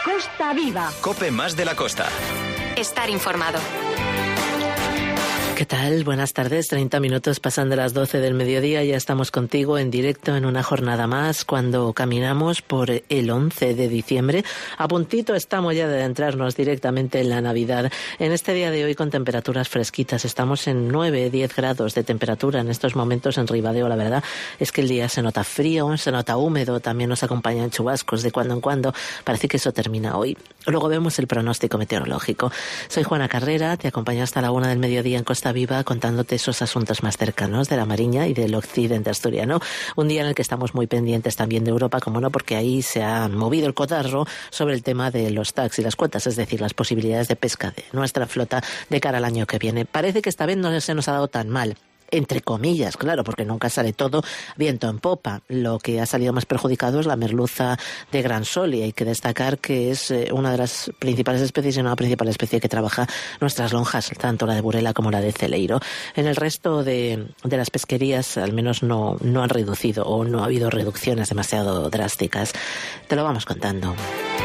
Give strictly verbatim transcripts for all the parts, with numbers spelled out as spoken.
Costa Viva. COPE más de la costa. Estar informado. ¿Qué tal? Buenas tardes. treinta minutos pasan de las doce del mediodía. Ya estamos contigo en directo en una jornada más cuando caminamos por el once de diciembre. A puntito estamos ya de adentrarnos directamente en la Navidad. En este día de hoy con temperaturas fresquitas. Estamos en nueve, diez grados de temperatura en estos momentos en Ribadeo. La verdad es que el día se nota frío, se nota húmedo. También nos acompañan chubascos de cuando en cuando. Parece que eso termina hoy. Luego vemos el pronóstico meteorológico. Soy Juana Carrera. Te acompaño hasta la una del mediodía en Costa Viva contándote esos asuntos más cercanos de la Mariña y del occidente asturiano. Un día en el que estamos muy pendientes también de Europa, como no, porque ahí se ha movido el cotarro sobre el tema de los tax y las cuotas, es decir, las posibilidades de pesca de nuestra flota de cara al año que viene. Parece que esta vez no se nos ha dado tan mal. Entre comillas, claro, porque nunca sale todo viento en popa. Lo que ha salido más perjudicado es la merluza de gran sol, y hay que destacar que es una de las principales especies y una principal especie que trabaja nuestras lonjas, tanto la de Burela como la de Celeiro. En el resto de, de las pesquerías, al menos no, no han reducido o no ha habido reducciones demasiado drásticas. Te lo vamos contando.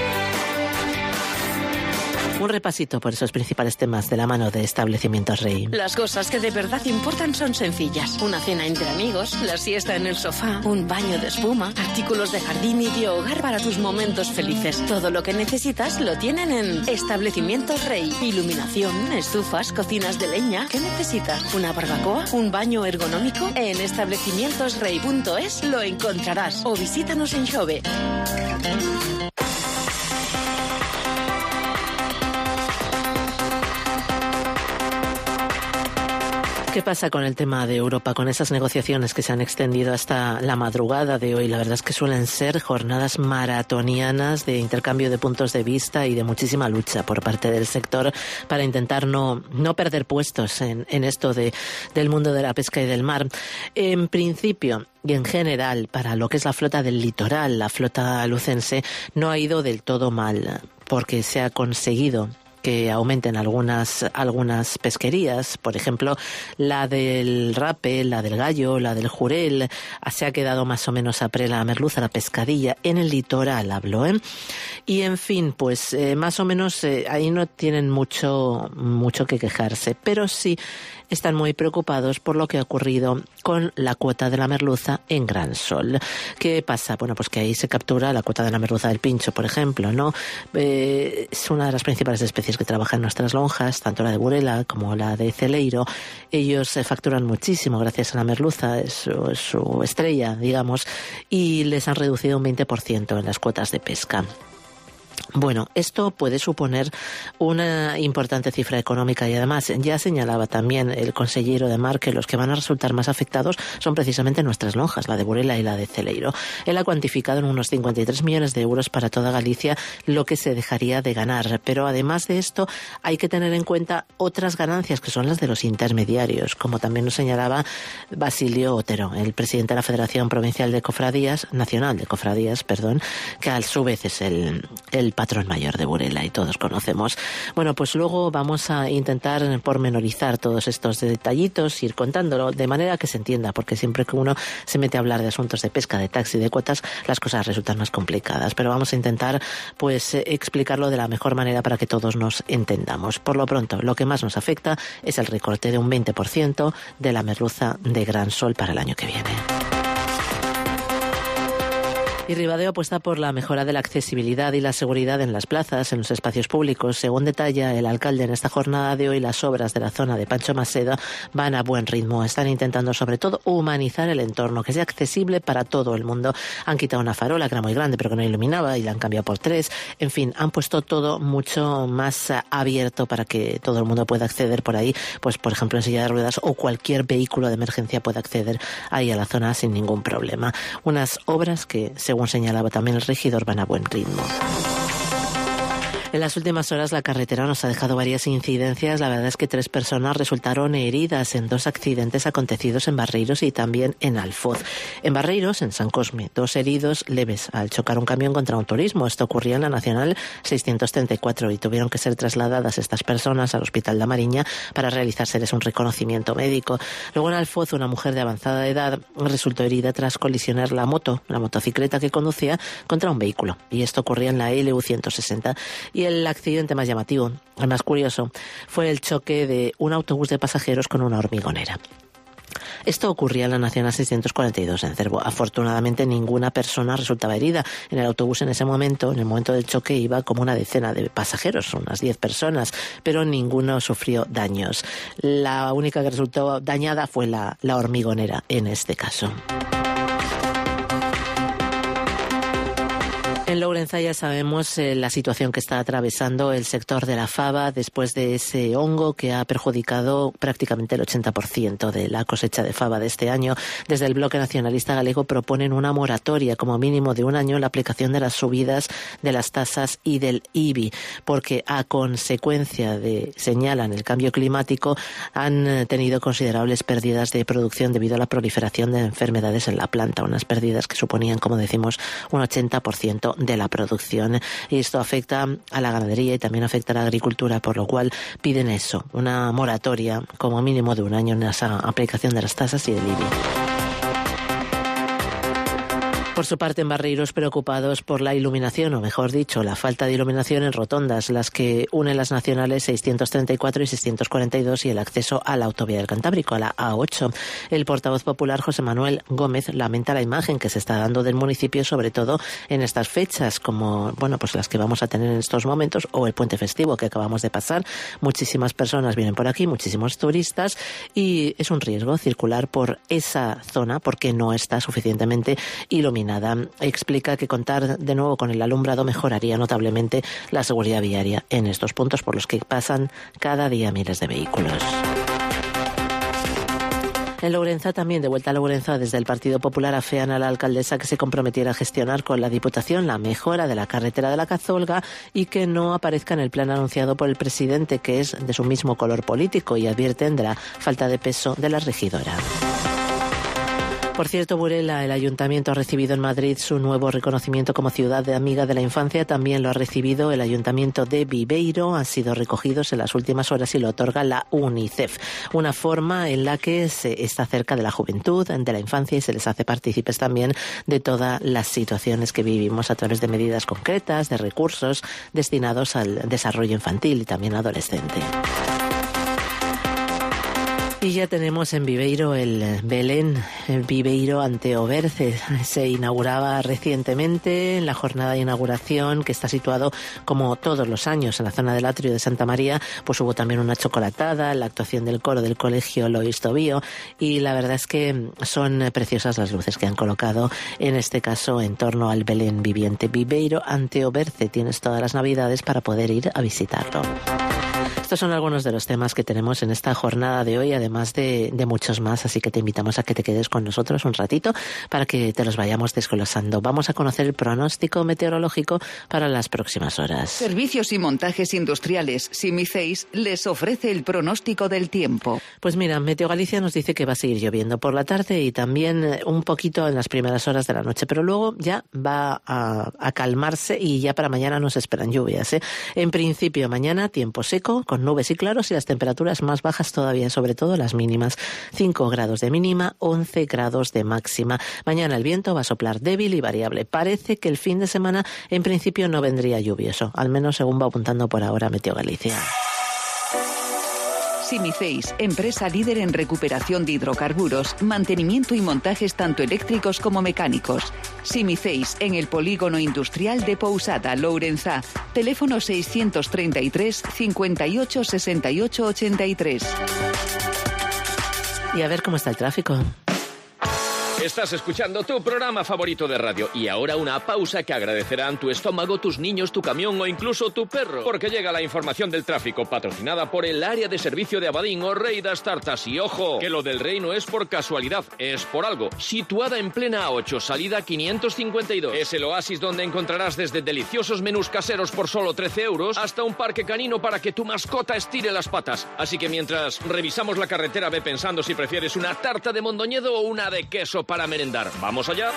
Un repasito por esos principales temas de la mano de Establecimientos Rey. Las cosas que de verdad importan son sencillas. Una cena entre amigos, la siesta en el sofá, un baño de espuma, artículos de jardín y de hogar para tus momentos felices. Todo lo que necesitas lo tienen en Establecimientos Rey. Iluminación, estufas, cocinas de leña. ¿Qué necesitas? ¿Una barbacoa? ¿Un baño ergonómico? En establecimientos rey punto es lo encontrarás. O visítanos en Xove. ¿Qué pasa con el tema de Europa, con esas negociaciones que se han extendido hasta la madrugada de hoy? La verdad es que suelen ser jornadas maratonianas de intercambio de puntos de vista y de muchísima lucha por parte del sector para intentar no, no perder puestos en, en esto de, del mundo de la pesca y del mar. En principio y en general, para lo que es la flota del litoral, la flota lucense, no ha ido del todo mal, porque se ha conseguido que aumenten algunas algunas pesquerías, por ejemplo, la del rape, la del gallo, la del jurel, se ha quedado más o menos a pre la merluza, la pescadilla, en el litoral hablo, ¿eh? Y en fin, pues eh, más o menos eh, ahí no tienen mucho, mucho que quejarse, pero sí están muy preocupados por lo que ha ocurrido con la cuota de la merluza en Gran Sol. ¿Qué pasa? Bueno, pues que ahí se captura la cuota de la merluza del pincho, por ejemplo, ¿no? Eh, es una de las principales especies que trabajan nuestras lonjas, tanto la de Burela como la de Celeiro. Ellos eh, facturan muchísimo gracias a la merluza, es su, es su estrella, digamos, y les han reducido un veinte por ciento en las cuotas de pesca. Bueno, esto puede suponer una importante cifra económica y además ya señalaba también el consejero de Mar que los que van a resultar más afectados son precisamente nuestras lonjas, la de Burela y la de Celeiro. Él ha cuantificado en unos cincuenta y tres millones de euros para toda Galicia lo que se dejaría de ganar, pero además de esto hay que tener en cuenta otras ganancias que son las de los intermediarios, como también nos señalaba Basilio Otero, el presidente de la Federación Provincial de Cofradías, Nacional de Cofradías, perdón, que a su vez es el, el patrón mayor de Burela y todos conocemos. Bueno, pues luego vamos a intentar pormenorizar todos estos detallitos, ir contándolo de manera que se entienda, porque siempre que uno se mete a hablar de asuntos de pesca, de taxi, de cuotas, las cosas resultan más complicadas, pero vamos a intentar pues explicarlo de la mejor manera para que todos nos entendamos. Por lo pronto, lo que más nos afecta es el recorte de un veinte por ciento de la merluza de Gran Sol para el año que viene. Y Ribadeo apuesta por la mejora de la accesibilidad y la seguridad en las plazas, en los espacios públicos. Según detalla el alcalde en esta jornada de hoy, las obras de la zona de Pancho Maseda van a buen ritmo. Están intentando sobre todo humanizar el entorno, que sea accesible para todo el mundo. Han quitado una farola que era muy grande pero que no iluminaba y la han cambiado por tres. En fin, han puesto todo mucho más abierto para que todo el mundo pueda acceder por ahí, pues por ejemplo en silla de ruedas o cualquier vehículo de emergencia pueda acceder ahí a la zona sin ningún problema. Unas obras que, según señalaba también el regidor, van a buen ritmo. En las últimas horas la carretera nos ha dejado varias incidencias. La verdad es que tres personas resultaron heridas en dos accidentes acontecidos en Barreiros y también en Alfoz. En Barreiros, en San Cosme, dos heridos leves al chocar un camión contra un turismo. Esto ocurría en la Nacional seiscientos treinta y cuatro y tuvieron que ser trasladadas estas personas al Hospital de Mariña para realizárseles un reconocimiento médico. Luego en Alfoz, una mujer de avanzada edad resultó herida tras colisionar la moto, la motocicleta que conducía, contra un vehículo. Y esto ocurría en la L U ciento sesenta. Y el accidente más llamativo, el más curioso, fue el choque de un autobús de pasajeros con una hormigonera. Esto ocurría en la Nacional seiscientos cuarenta y dos en Cervo. Afortunadamente ninguna persona resultaba herida. En el autobús en ese momento, en el momento del choque, iba como una decena de pasajeros, unas diez personas, pero ninguno sufrió daños. La única que resultó dañada fue la, la hormigonera en este caso. En Lourençá ya sabemos eh, la situación que está atravesando el sector de la fava después de ese hongo que ha perjudicado prácticamente el ochenta por ciento de la cosecha de fava de este año. Desde el Bloque Nacionalista Galego proponen una moratoria como mínimo de un año en la aplicación de las subidas de las tasas y del I B I, porque a consecuencia de, señalan, el cambio climático, han tenido considerables pérdidas de producción debido a la proliferación de enfermedades en la planta, unas pérdidas que suponían, como decimos, un ochenta por ciento de la producción, y esto afecta a la ganadería y también afecta a la agricultura, por lo cual piden eso, una moratoria como mínimo de un año en esa aplicación de las tasas y del I B I. Por su parte, en Barreiros, preocupados por la iluminación, o mejor dicho, la falta de iluminación en rotondas, las que unen las nacionales seiscientos treinta y cuatro y seiscientos cuarenta y dos y el acceso a la autovía del Cantábrico, a la A ocho. El portavoz popular, José Manuel Gómez, lamenta la imagen que se está dando del municipio, sobre todo en estas fechas, como bueno, pues las que vamos a tener en estos momentos, o el puente festivo que acabamos de pasar. Muchísimas personas vienen por aquí, muchísimos turistas, y es un riesgo circular por esa zona porque no está suficientemente iluminada. Explica que contar de nuevo con el alumbrado mejoraría notablemente la seguridad viaria en estos puntos por los que pasan cada día miles de vehículos. En Lourençá también, de vuelta a Lourençá, desde el Partido Popular afean a la alcaldesa que se comprometiera a gestionar con la Diputación la mejora de la carretera de la Cazolga y que no aparezca en el plan anunciado por el presidente, que es de su mismo color político, y advierten de la falta de peso de la regidora. Por cierto, Burela, el Ayuntamiento ha recibido en Madrid su nuevo reconocimiento como Ciudad de Amiga de la Infancia. También lo ha recibido el Ayuntamiento de Viveiro. Han sido recogidos en las últimas horas y lo otorga la UNICEF. Una forma en la que se está cerca de la juventud, de la infancia, y se les hace partícipes también de todas las situaciones que vivimos a través de medidas concretas, de recursos destinados al desarrollo infantil y también adolescente. Y ya tenemos en Viveiro el Belén, el Viveiro ante Oberce. Se inauguraba recientemente en la jornada de inauguración, que está situado como todos los años en la zona del atrio de Santa María. Pues hubo también una chocolatada, la actuación del coro del colegio Lois Tobío, y la verdad es que son preciosas las luces que han colocado en este caso en torno al Belén viviente. Viveiro ante Oberce, tienes todas las navidades para poder ir a visitarlo. Estos son algunos de los temas que tenemos en esta jornada de hoy, además de, de muchos más, así que te invitamos a que te quedes con nosotros un ratito para que te los vayamos desglosando. Vamos a conocer el pronóstico meteorológico para las próximas horas. Servicios y montajes industriales Simiceis les ofrece el pronóstico del tiempo. Pues mira, Meteo Galicia nos dice que va a seguir lloviendo por la tarde y también un poquito en las primeras horas de la noche, pero luego ya va a, a calmarse y ya para mañana nos esperan lluvias, ¿eh? En principio, mañana tiempo seco, con nubes y claros, y las temperaturas más bajas todavía, sobre todo las mínimas. cinco grados de mínima, once grados de máxima. Mañana el viento va a soplar débil y variable. Parece que el fin de semana en principio no vendría lluvioso, al menos según va apuntando por ahora Meteo Galicia. Simiceis, empresa líder en recuperación de hidrocarburos, mantenimiento y montajes tanto eléctricos como mecánicos. Simiceis, en el polígono industrial de Pousada, Lourençá. Teléfono seiscientos treinta y tres, cincuenta y ocho, sesenta y ocho, ochenta y tres. Y a ver cómo está el tráfico. Estás escuchando tu programa favorito de radio y ahora una pausa que agradecerán tu estómago, tus niños, tu camión o incluso tu perro, porque llega la información del tráfico patrocinada por el área de servicio de Abadín o Rey das Tartas. Y ojo, que lo del Rey no es por casualidad, es por algo. Situada en plena A ocho, salida quinientos cincuenta y dos. Es el oasis donde encontrarás desde deliciosos menús caseros por solo trece euros hasta un parque canino para que tu mascota estire las patas. Así que mientras revisamos la carretera, ve pensando si prefieres una tarta de mondoñedo o una de queso para merendar. ¡Vamos allá!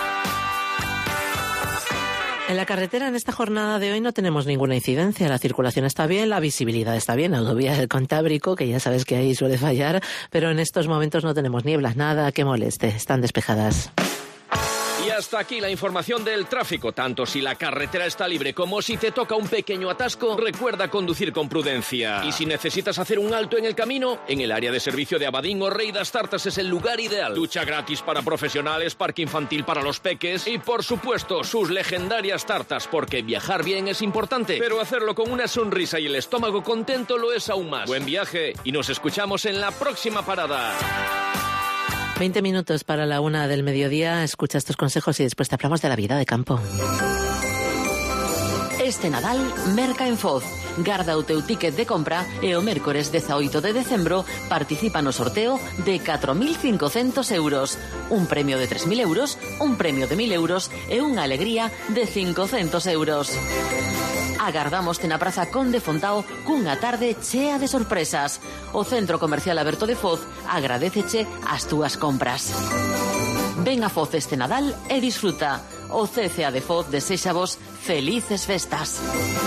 En la carretera en esta jornada de hoy no tenemos ninguna incidencia. La circulación está bien, la visibilidad está bien. Autovía del Cantábrico, que ya sabes que ahí suele fallar, pero en estos momentos no tenemos nieblas, nada que moleste. Están despejadas. Y hasta aquí la información del tráfico. Tanto si la carretera está libre como si te toca un pequeño atasco, recuerda conducir con prudencia. Y si necesitas hacer un alto en el camino, en el área de servicio de Abadín o Rey das Tartas es el lugar ideal. Ducha gratis para profesionales, parque infantil para los peques y, por supuesto, sus legendarias tartas, porque viajar bien es importante, pero hacerlo con una sonrisa y el estómago contento lo es aún más. Buen viaje y nos escuchamos en la próxima parada. veinte minutos para la una del mediodía. Escucha estos consejos y después te hablamos de la vida de campo. Este Nadal, merca en Foz. Garda o teu ticket de compra e o mércores dezaoito de decembro participa no sorteo de catro mil cincocentos euros. Un premio de tres mil euros, un premio de mil euros e unha alegría de cincocentos euros. Agardámoste na Praza Conde Fontao cunha tarde chea de sorpresas. O Centro Comercial Aberto de Foz agradéceche as túas compras. Ven a Foz este Nadal e disfruta. O C C A de Foz deséxavos felices festas.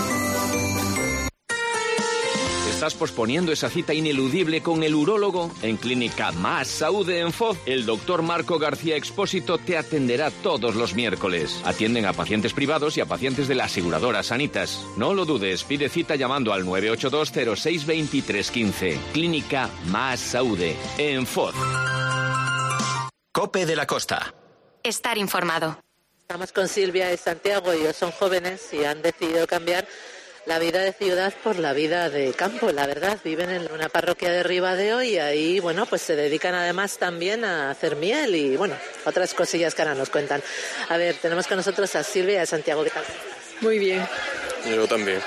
¿Estás posponiendo esa cita ineludible con el urólogo? En Clínica Más Saúde en Foz, el doctor Marco García Expósito te atenderá todos los miércoles. Atienden a pacientes privados y a pacientes de la aseguradora Sanitas. No lo dudes, pide cita llamando al nueve ocho dos cero seis dos tres uno cinco. Clínica Más Saúde en Foz. Cope de la Costa. Estar informado. Estamos con Silvia y Santiago, ellos son jóvenes y han decidido cambiar la vida de ciudad por la vida de campo, la verdad. Viven en una parroquia de Ribadeo y ahí, bueno, pues se dedican además también a hacer miel y, bueno, otras cosillas que ahora nos cuentan. A ver, tenemos con nosotros a Silvia y a Santiago. ¿Qué tal? Muy bien. Yo también.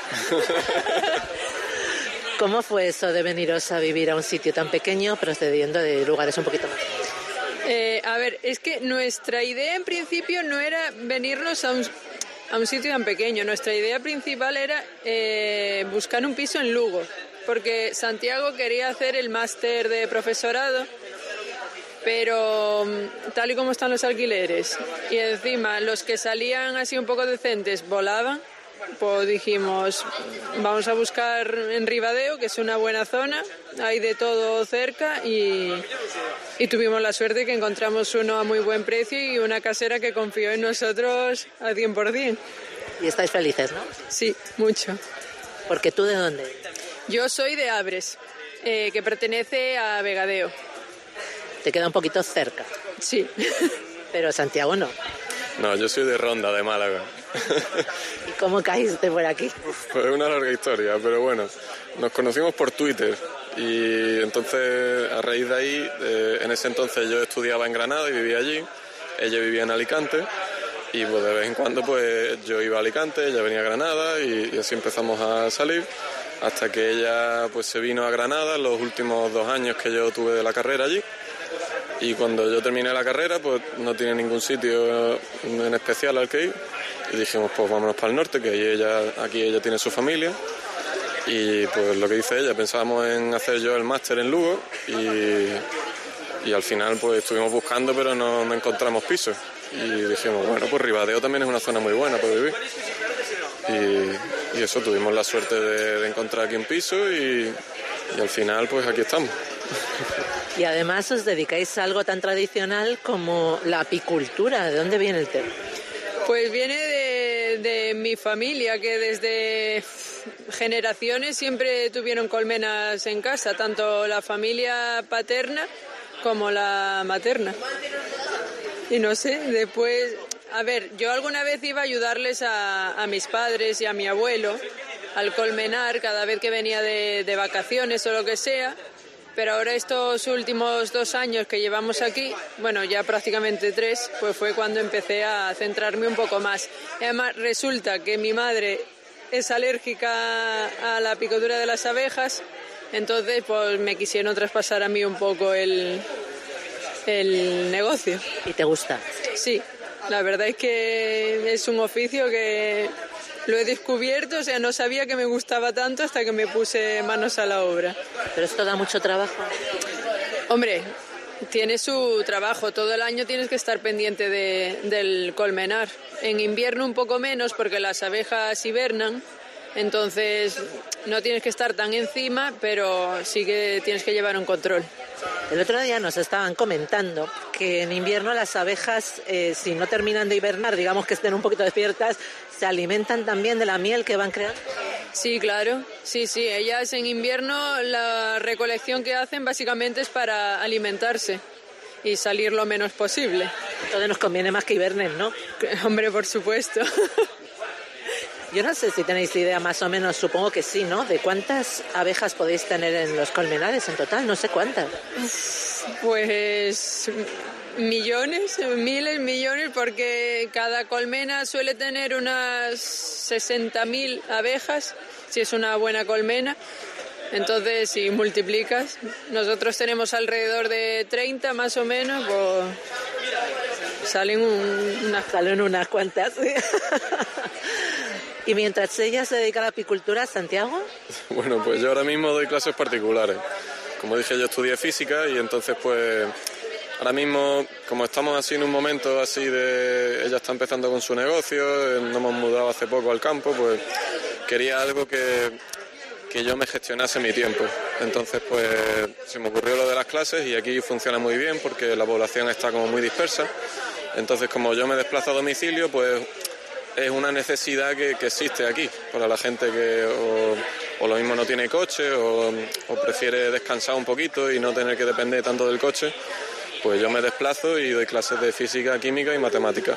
¿Cómo fue eso de veniros a vivir a un sitio tan pequeño procediendo de lugares un poquito más? Eh, a ver, es que nuestra idea en principio no era venirnos a un, a un sitio tan pequeño. Nuestra idea principal era eh, buscar un piso en Lugo, porque Santiago quería hacer el máster de profesorado, pero tal y como están los alquileres y encima los que salían así un poco decentes volaban, pues dijimos, vamos a buscar en Ribadeo, que es una buena zona, hay de todo cerca y, y tuvimos la suerte que encontramos uno a muy buen precio y una casera que confió en nosotros al cien por ciento. Y estáis felices, ¿no? Sí, mucho. ¿Porque tú de dónde? Yo soy de Abres, eh, que pertenece a Vegadeo. Te queda un poquito cerca. Sí. Pero Santiago no. No, yo soy de Ronda, de Málaga. ¿Y cómo caíste por aquí? Pues es una larga historia, pero bueno, nos conocimos por Twitter y entonces a raíz de ahí, eh, en ese entonces yo estudiaba en Granada y vivía allí, ella vivía en Alicante y pues de vez en cuando pues yo iba a Alicante, ella venía a Granada y, y así empezamos a salir hasta que ella pues se vino a Granada los últimos dos años que yo tuve de la carrera allí. Y cuando yo terminé la carrera, pues no tiene ningún sitio en especial al que ir. Y dijimos, pues vámonos para el norte, que ahí ella, aquí ella tiene su familia. Y pues lo que dice ella, pensábamos en hacer yo el máster en Lugo y, y al final pues estuvimos buscando, pero no, no encontramos pisos. Y dijimos, bueno, pues Ribadeo también es una zona muy buena para vivir. Y, y eso, tuvimos la suerte de, de encontrar aquí un piso y, y al final pues aquí estamos. Y además os dedicáis a algo tan tradicional como la apicultura. ¿De dónde viene el tema? Pues viene de, de mi familia, que desde generaciones siempre tuvieron colmenas en casa, tanto la familia paterna como la materna. Y no sé, después... A ver, yo alguna vez iba a ayudarles a, a mis padres y a mi abuelo al colmenar cada vez que venía de, de vacaciones o lo que sea. Pero ahora estos últimos dos años que llevamos aquí, bueno, ya prácticamente tres, pues fue cuando empecé a centrarme un poco más. Y además resulta que mi madre es alérgica a la picadura de las abejas, entonces pues me quisieron traspasar a mí un poco el, el negocio. ¿Y te gusta? Sí, la verdad es que es un oficio que lo he descubierto, o sea, no sabía que me gustaba tanto hasta que me puse manos a la obra. ¿Pero esto da mucho trabajo? Hombre, tiene su trabajo, todo el año tienes que estar pendiente de, del colmenar. En invierno un poco menos porque las abejas hibernan, entonces no tienes que estar tan encima, pero sí que tienes que llevar un control. El otro día nos estaban comentando que en invierno las abejas, eh, si no terminan de hibernar, digamos que estén un poquito despiertas, se alimentan también de la miel que van creando. Sí, claro, sí, sí, ellas en invierno la recolección que hacen básicamente es para alimentarse y salir lo menos posible. Entonces nos conviene más que hibernen, ¿no? Hombre, por supuesto. Yo no sé si tenéis idea más o menos, supongo que sí, ¿no? ¿De cuántas abejas podéis tener en los colmenares en total? No sé cuántas. Pues millones, miles, millones, porque cada colmena suele tener unas sesenta mil abejas, si es una buena colmena. Entonces, si multiplicas, nosotros tenemos alrededor de treinta más o menos, pues salen un, unas, salen unas cuantas. ¿Sí? ¿Y mientras ella se dedica a la apicultura, Santiago? Bueno, pues yo ahora mismo doy clases particulares. Como dije, yo estudié física y entonces pues ahora mismo, como estamos así en un momento así de... Ella está empezando con su negocio, nos hemos mudado hace poco al campo, pues quería algo que, que yo me gestionase mi tiempo. Entonces pues se me ocurrió lo de las clases y aquí funciona muy bien porque la población está como muy dispersa. Entonces como yo me desplazo a domicilio, pues es una necesidad que, que existe aquí para la gente que o, o lo mismo no tiene coche o, o prefiere descansar un poquito y no tener que depender tanto del coche. Pues yo me desplazo y doy clases de física, química y matemática.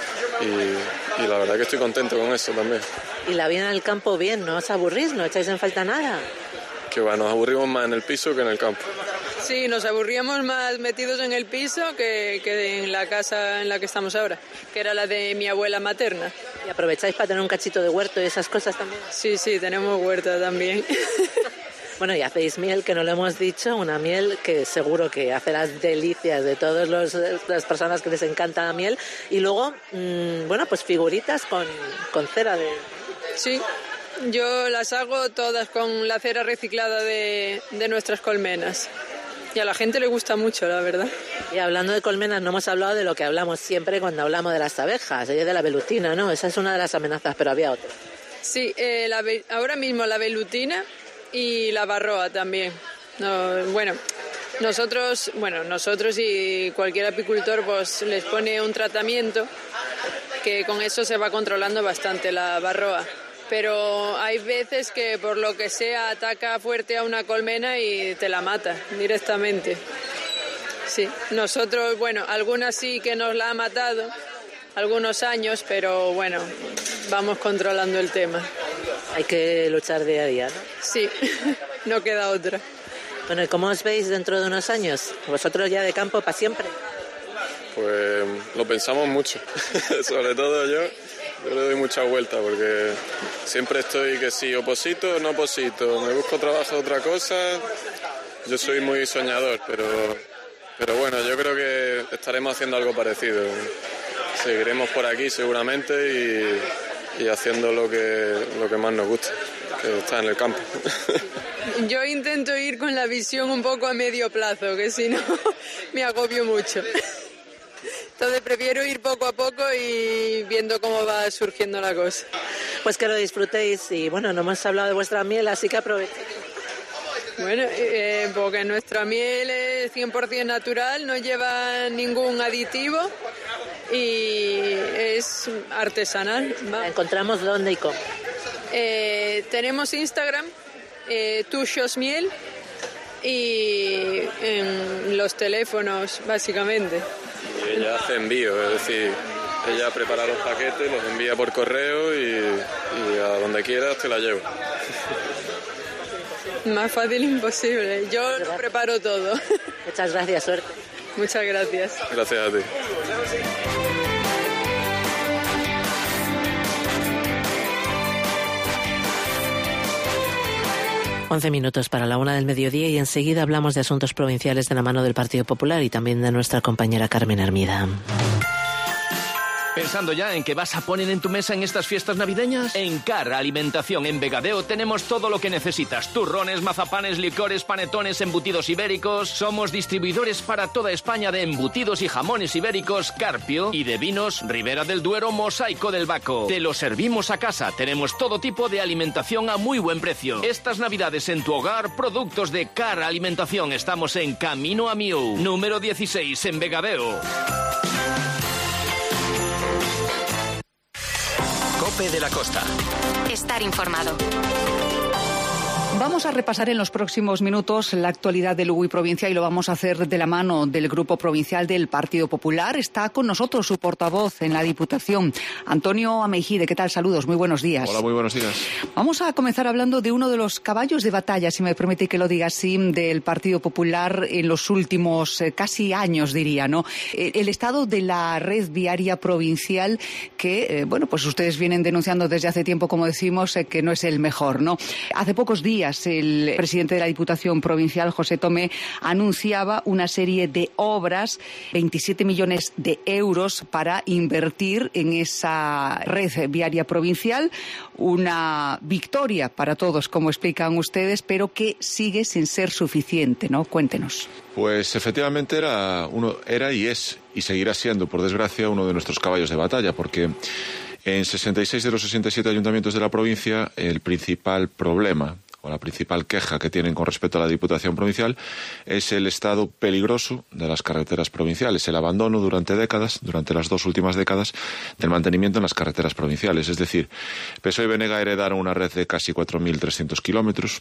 Y, y la verdad que estoy contento con eso también. Y la vida en el campo bien, ¿no os aburrís? ¿No echáis en falta nada? Que bueno, nos aburrimos más en el piso que en el campo. Sí, nos aburríamos más metidos en el piso que, que en la casa en la que estamos ahora, que era la de mi abuela materna. ¿Y aprovecháis para tener un cachito de huerto y esas cosas también? Sí, sí, tenemos huerta también. Bueno, y hacéis miel, que no lo hemos dicho, una miel que seguro que hace las delicias de todas las personas que les encanta la miel. Y luego, mmm, bueno, pues figuritas con, con cera de... Sí, yo las hago todas con la cera reciclada de, de nuestras colmenas. Y a la gente le gusta mucho, la verdad. Y hablando de colmenas, no hemos hablado de lo que hablamos siempre cuando hablamos de las abejas, de la velutina, ¿no? Esa es una de las amenazas, pero había otra. Sí, eh, la, ahora mismo la velutina y la varroa también. No, bueno, nosotros, bueno, nosotros y cualquier apicultor pues les pone un tratamiento que con eso se va controlando bastante la varroa. Pero hay veces que por lo que sea ataca fuerte a una colmena y te la mata directamente. Sí, nosotros, bueno, algunas sí que nos la ha matado, algunos años, pero bueno, vamos controlando el tema. Hay que luchar día a día, ¿no? Sí, no queda otra. Bueno, ¿y cómo os veis dentro de unos años? ¿Vosotros ya de campo para siempre? Pues lo pensamos mucho, sobre todo yo. Yo le doy mucha vuelta porque siempre estoy que sí, oposito, no oposito, me busco trabajo otra cosa. Yo soy muy soñador, pero, pero bueno, yo creo que estaremos haciendo algo parecido. Seguiremos por aquí seguramente y, y haciendo lo que, lo que más nos gusta, que está en el campo. Yo intento ir con la visión un poco a medio plazo, que si no me agobio mucho. Entonces prefiero ir poco a poco y viendo cómo va surgiendo la cosa. Pues que lo disfrutéis y bueno, no hemos hablado de vuestra miel, así que aprovechéis. Bueno, eh, porque nuestra miel es cien por ciento natural, no lleva ningún aditivo y es artesanal. ¿Va? ¿La encontramos dónde y cómo? Eh, tenemos Instagram, eh, Tushos Miel, y en los teléfonos, básicamente. Y ella hace envío, es decir, ella prepara los paquetes, los envía por correo y, y a donde quieras te la llevo. Más fácil imposible. Yo lo preparo todo. Muchas gracias, suerte. Muchas gracias. Gracias a ti. Once minutos para la una del mediodía y enseguida hablamos de asuntos provinciales de la mano del Partido Popular y también de nuestra compañera Carmen Hermida. ¿Pensando ya en qué vas a poner en tu mesa en estas fiestas navideñas? En Car Alimentación en Vegadeo tenemos todo lo que necesitas. Turrones, mazapanes, licores, panetones, embutidos ibéricos. Somos distribuidores para toda España de embutidos y jamones ibéricos Carpio y de vinos Ribera del Duero, Mosaico del Baco. Te lo servimos a casa. Tenemos todo tipo de alimentación a muy buen precio. Estas navidades en tu hogar, productos de Car Alimentación. Estamos en Camino a Miu, número dieciséis en Vegadeo. Cope de la Costa. Estar informado. Vamos a repasar en los próximos minutos la actualidad de Lugo y provincia y lo vamos a hacer de la mano del Grupo Provincial del Partido Popular. Está con nosotros su portavoz en la Diputación, Antonio Ameijide. ¿Qué tal? Saludos, muy buenos días. Hola, muy buenos días. Vamos a comenzar hablando de uno de los caballos de batalla, si me permite que lo diga así, del Partido Popular en los últimos eh, casi años, diría, ¿no? El estado de la red viaria provincial que, eh, bueno, pues ustedes vienen denunciando desde hace tiempo, como decimos, eh, que no es el mejor, ¿no? Hace pocos días el presidente de la Diputación Provincial, José Tomé, anunciaba una serie de obras, veintisiete millones de euros para invertir en esa red viaria provincial. Una victoria para todos, como explican ustedes, pero que sigue sin ser suficiente, ¿no? Cuéntenos. Pues efectivamente era, uno, era y es, y seguirá siendo, por desgracia, uno de nuestros caballos de batalla, porque en sesenta y seis de los sesenta y siete ayuntamientos de la provincia, el principal problema o la principal queja que tienen con respecto a la Diputación Provincial es el estado peligroso de las carreteras provinciales, el abandono durante décadas, durante las dos últimas décadas, del mantenimiento en las carreteras provinciales. Es decir, P S O E y B N G heredaron una red de casi cuatro mil trescientos kilómetros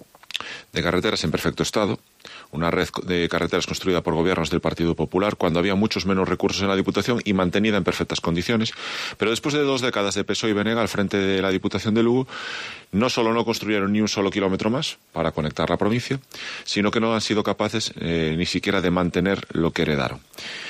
de carreteras en perfecto estado, una red de carreteras construida por gobiernos del Partido Popular cuando había muchos menos recursos en la Diputación y mantenida en perfectas condiciones, pero después de dos décadas de P S O E y B N G al frente de la Diputación de Lugo, no solo no construyeron ni un solo kilómetro más para conectar la provincia, sino que no han sido capaces eh, ni siquiera de mantener lo que heredaron.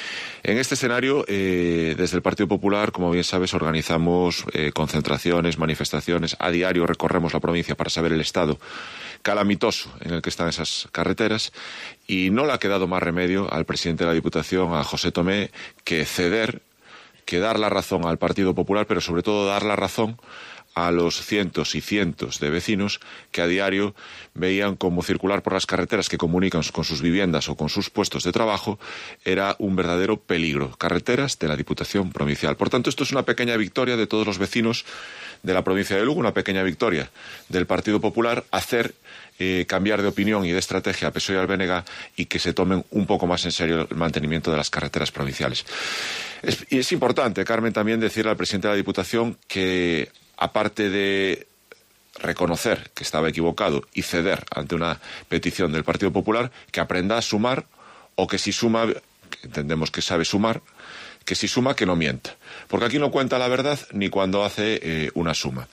En este escenario, eh, desde el Partido Popular, como bien sabes, organizamos eh, concentraciones, manifestaciones. A diario recorremos la provincia para saber el estado calamitoso en el que están esas carreteras y no le ha quedado más remedio al presidente de la Diputación, a José Tomé, que ceder, que dar la razón al Partido Popular, pero sobre todo dar la razón a los cientos y cientos de vecinos que a diario veían como circular por las carreteras que comunican con sus viviendas o con sus puestos de trabajo era un verdadero peligro. Carreteras de la Diputación Provincial. Por tanto, esto es una pequeña victoria de todos los vecinos de la provincia de Lugo, una pequeña victoria del Partido Popular, hacer eh, cambiar de opinión y de estrategia a P S O E y al B N G y que se tomen un poco más en serio el mantenimiento de las carreteras provinciales. Es, y es importante, Carmen, también decirle al presidente de la Diputación que, aparte de reconocer que estaba equivocado y ceder ante una petición del Partido Popular, que aprenda a sumar, o que si suma, que entendemos que sabe sumar, que si suma que no mienta. Porque aquí no cuenta la verdad ni cuando hace eh, una suma.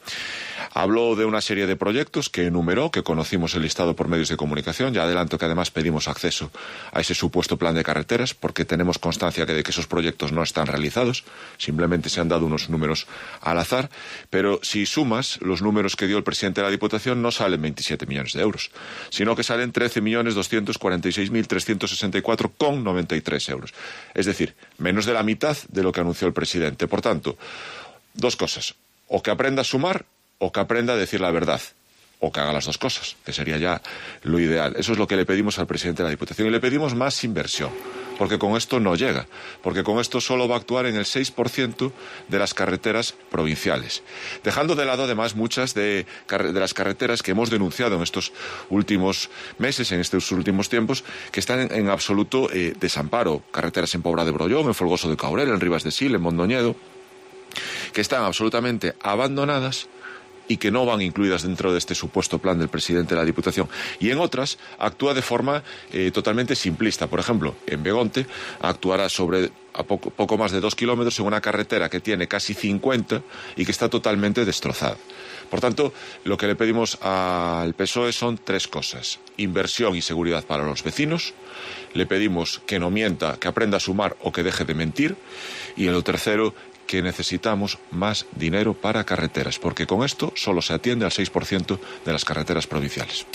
Habló de una serie de proyectos que enumeró, que conocimos el listado por medios de comunicación. Ya adelanto que además pedimos acceso a ese supuesto plan de carreteras porque tenemos constancia de que esos proyectos no están realizados. Simplemente se han dado unos números al azar. Pero si sumas los números que dio el presidente de la Diputación, no salen veintisiete millones de euros, sino que salen trece millones doscientos cuarenta y seis mil trescientos sesenta y cuatro con noventa y tres euros. Es decir, menos de la mitad de lo que anunció el presidente. Por tanto, dos cosas. O que aprenda a sumar o que aprenda a decir la verdad, o que haga las dos cosas, que sería ya lo ideal. Eso es lo que le pedimos al presidente de la Diputación. Y le pedimos más inversión, porque con esto no llega, porque con esto solo va a actuar en el seis por ciento de las carreteras provinciales, dejando de lado además muchas de, de las carreteras que hemos denunciado en estos últimos meses, en estos últimos tiempos, que están en, en absoluto eh, desamparo. Carreteras en Pobra de Brollón, en Folgoso de Caurel, en Ribas de Sil, en Mondoñedo, que están absolutamente abandonadas y que no van incluidas dentro de este supuesto plan del presidente de la Diputación. Y en otras actúa de forma eh, totalmente simplista. Por ejemplo, en Begonte actuará sobre a poco, poco más de dos kilómetros en una carretera que tiene casi cincuenta y que está totalmente destrozada. Por tanto, lo que le pedimos al P S O E son tres cosas: inversión y seguridad para los vecinos, le pedimos que no mienta, que aprenda a sumar o que deje de mentir, y lo tercero, que necesitamos más dinero para carreteras, porque con esto solo se atiende al seis por ciento de las carreteras provinciales.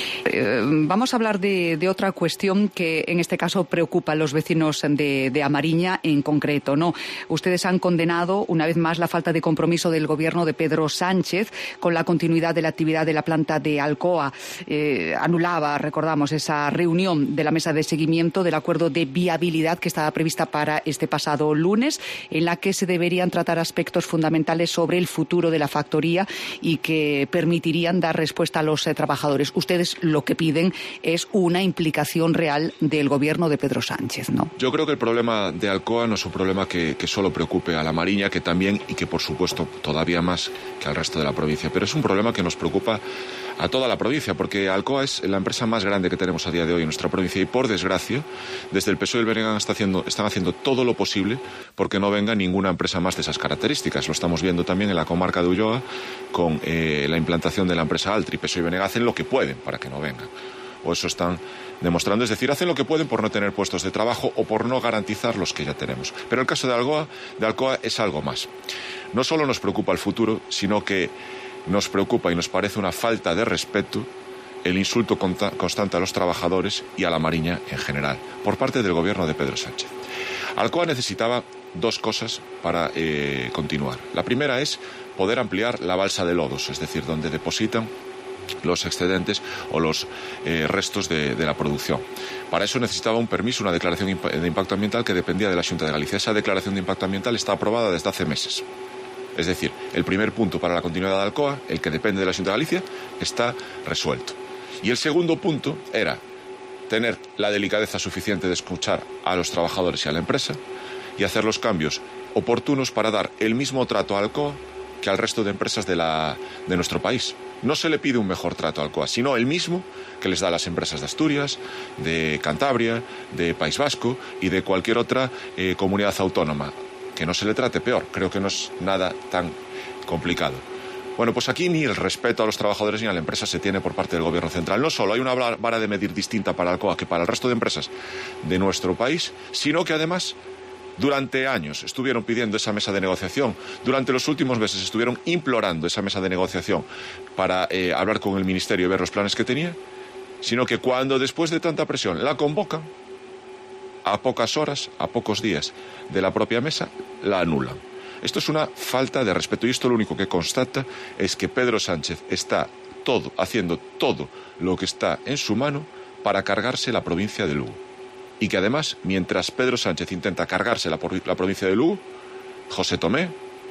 Eh, vamos a hablar de, de otra cuestión que en este caso preocupa a los vecinos de, de Amariña en concreto, ¿no? Ustedes han condenado una vez más la falta de compromiso del gobierno de Pedro Sánchez con la continuidad de la actividad de la planta de Alcoa. Eh, anulaba, recordamos, esa reunión de la mesa de seguimiento del acuerdo de viabilidad que estaba prevista para este pasado lunes, en la que se deberían tratar aspectos fundamentales sobre el futuro de la factoría y que permitirían dar respuesta a los eh, trabajadores. Ustedes lo que piden es una implicación real del gobierno de Pedro Sánchez, ¿no? Yo creo que el problema de Alcoa no es un problema que, que solo preocupe a la Mariña, que también, y que por supuesto todavía más que al resto de la provincia, pero es un problema que nos preocupa a toda la provincia, porque Alcoa es la empresa más grande que tenemos a día de hoy en nuestra provincia y, por desgracia, desde el P S O E y el B N G está haciendo, están haciendo todo lo posible porque no venga ninguna empresa más de esas características. Lo estamos viendo también en la comarca de Ulloa con eh, la implantación de la empresa Altri. P S O E y B N G hacen lo que pueden para que no vengan, o eso están demostrando, es decir, hacen lo que pueden por no tener puestos de trabajo o por no garantizar los que ya tenemos. Pero el caso de Alcoa, de Alcoa es algo más. No solo nos preocupa el futuro, sino que nos preocupa y nos parece una falta de respeto el insulto constante a los trabajadores y a la Mariña en general, por parte del gobierno de Pedro Sánchez. Alcoa necesitaba dos cosas para eh, continuar. La primera es poder ampliar la balsa de lodos, es decir, donde depositan los excedentes o los eh, restos de, de la producción. Para eso necesitaba un permiso, una declaración de impacto ambiental que dependía de la Xunta de Galicia. Esa declaración de impacto ambiental está aprobada desde hace meses. Es decir, el primer punto para la continuidad de Alcoa, el que depende de la Xunta de Galicia, está resuelto. Y el segundo punto era tener la delicadeza suficiente de escuchar a los trabajadores y a la empresa y hacer los cambios oportunos para dar el mismo trato a Alcoa que al resto de empresas de, la, de nuestro país. No se le pide un mejor trato a Alcoa, sino el mismo que les da a las empresas de Asturias, de Cantabria, de País Vasco y de cualquier otra eh, comunidad autónoma. Que no se le trate peor, creo que no es nada tan complicado. Bueno, pues aquí ni el respeto a los trabajadores ni a la empresa se tiene por parte del gobierno central. No solo hay una vara de medir distinta para Alcoa que para el resto de empresas de nuestro país, sino que además durante años estuvieron pidiendo esa mesa de negociación, durante los últimos meses estuvieron implorando esa mesa de negociación para eh, hablar con el Ministerio y ver los planes que tenía, sino que cuando después de tanta presión la convocan, a pocas horas, a pocos días de la propia mesa, la anulan. Esto es una falta de respeto y esto lo único que constata es que Pedro Sánchez está todo, haciendo todo lo que está en su mano para cargarse la provincia de Lugo. Y que además, mientras Pedro Sánchez intenta cargarse la, la provincia de Lugo, José Tomé,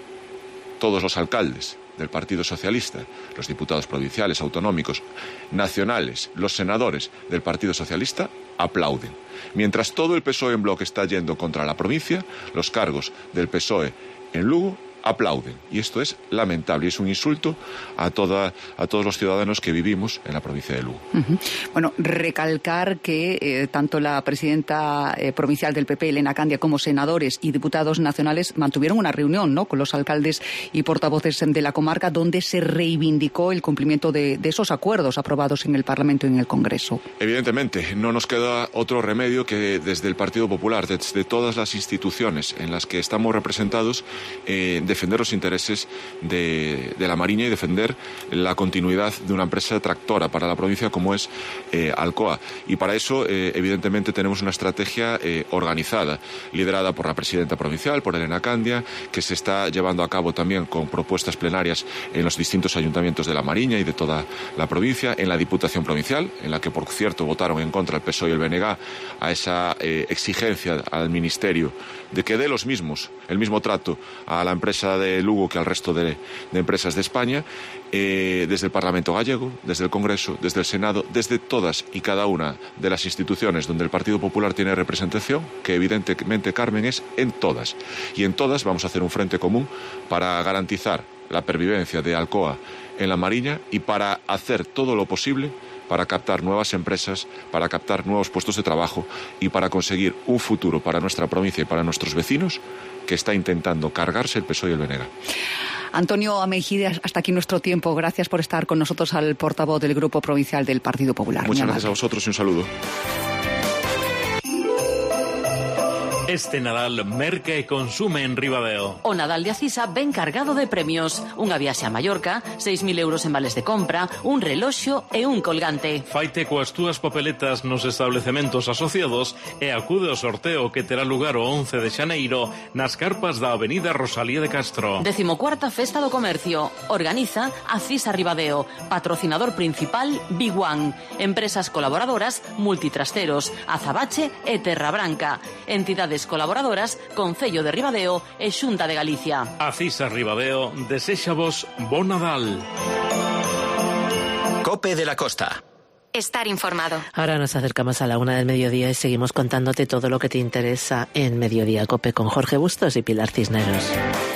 todos los alcaldes del Partido Socialista, los diputados provinciales, autonómicos, nacionales, los senadores del Partido Socialista aplauden. Mientras todo el P S O E en bloque está yendo contra la provincia, los cargos del P S O E en Lugo aplauden. Y esto es lamentable y es un insulto a, toda, a todos los ciudadanos que vivimos en la provincia de Lugo. Uh-huh. Bueno, recalcar que eh, tanto la presidenta eh, provincial del P P, Elena Candia, como senadores y diputados nacionales mantuvieron una reunión, ¿no?, con los alcaldes y portavoces de la comarca donde se reivindicó el cumplimiento de, de esos acuerdos aprobados en el Parlamento y en el Congreso. Evidentemente, no nos queda otro remedio que desde el Partido Popular, desde todas las instituciones en las que estamos representados, eh, defender los intereses de, de la Mariña y defender la continuidad de una empresa tractora para la provincia como es eh, Alcoa. Y para eso, eh, evidentemente, tenemos una estrategia eh, organizada, liderada por la presidenta provincial, por Elena Candia, que se está llevando a cabo también con propuestas plenarias en los distintos ayuntamientos de la Mariña y de toda la provincia, en la Diputación Provincial, en la que, por cierto, votaron en contra el P S O E y el B N G a esa eh, exigencia al Ministerio de que dé los mismos, el mismo trato a la empresa de Lugo que al resto de, de empresas de España, eh, desde el Parlamento gallego, desde el Congreso, desde el Senado, desde todas y cada una de las instituciones donde el Partido Popular tiene representación, que evidentemente, Carmen, es en todas. Y en todas vamos a hacer un frente común para garantizar la pervivencia de Alcoa en la Mariña y para hacer todo lo posible para captar nuevas empresas, para captar nuevos puestos de trabajo y para conseguir un futuro para nuestra provincia y para nuestros vecinos que está intentando cargarse el P S O E y el B N G. Antonio Ameijide, hasta aquí nuestro tiempo. Gracias por estar con nosotros, al portavoz del Grupo Provincial del Partido Popular. Muchas gracias a vosotros y un saludo. Este Nadal merca e consume en Ribadeo. O Nadal de Acisa ven cargado de premios. Unha viaxe a Mallorca, seis mil euros en vales de compra, un reloxo e un colgante. Faite coas túas papeletas nos establecementos asociados e acude ao sorteo que terá lugar o once de xaneiro nas carpas da Avenida Rosalía de Castro. Decimocuarta Festa do Comercio. Organiza Acisa Ribadeo. Patrocinador principal Big One. Empresas colaboradoras Multitrasteros, Azabache e Terra Branca. Entidades colaboradoras Concello de Ribadeo e Xunta de Galicia. Acisa Ribadeo deséxavos bo Nadal. Cope de la Costa. Estar informado. Ahora nos acercamos a la una del mediodía y seguimos contándote todo lo que te interesa en Mediodía Cope con Jorge Bustos y Pilar Cisneros.